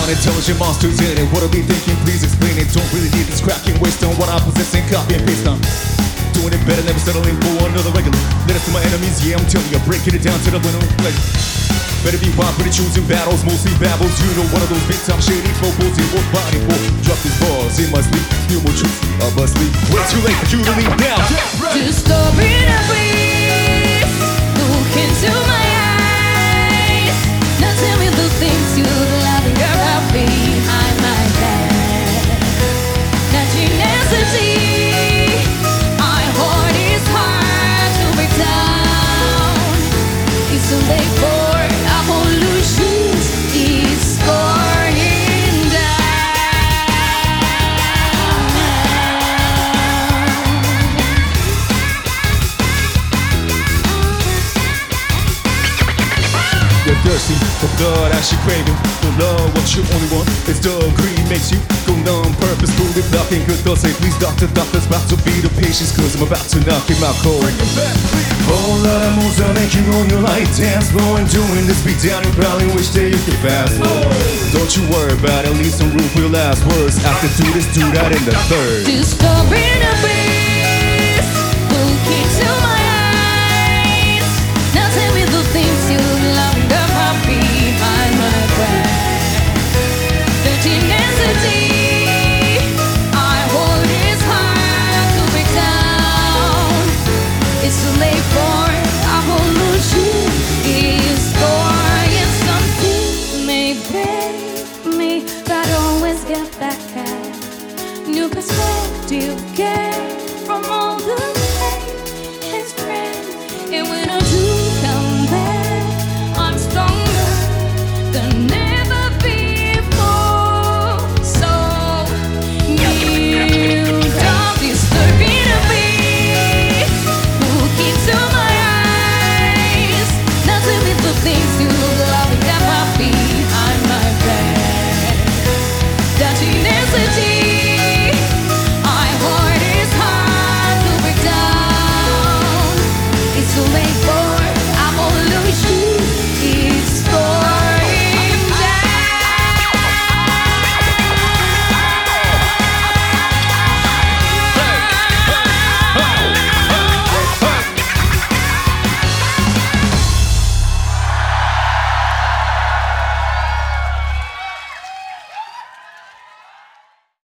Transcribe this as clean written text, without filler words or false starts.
find intelligent monsters in it. What are they thinking? Please explain it. Don't really need this cracking waste on what I possess and copy and paste on. Doing it better, never settling for another regular. Let us to my enemies, yeah, I'm telling you, breaking it down to the winner of pleasure. Better be wise when choosing battles, mostly babbles. You know, one of those big time shady vocals in what body for. Drop these bars in my sleep, feel more truth, I must leave. Way too late for you to leave now. Disturbing a breeze, look into my eyes. Now tell me the things you love and you're out behind my back. That tenacity I hold is hard to break down. It's too late for evolution, it's burning down. You're thirsty for blood, actually craving for love. What you only want is the greed makes you go numb. Purposefully blocking good thoughts. Say please doctor's about to be the patience, cause I'm about to knock him out cold. Whole lot of moves are making on your light dance floor. And doing this beat down, you probably wish that you could fast forward. Don't you worry about it, at least some roof will last. Words after do this, do that in the third. Disturbing a breeze.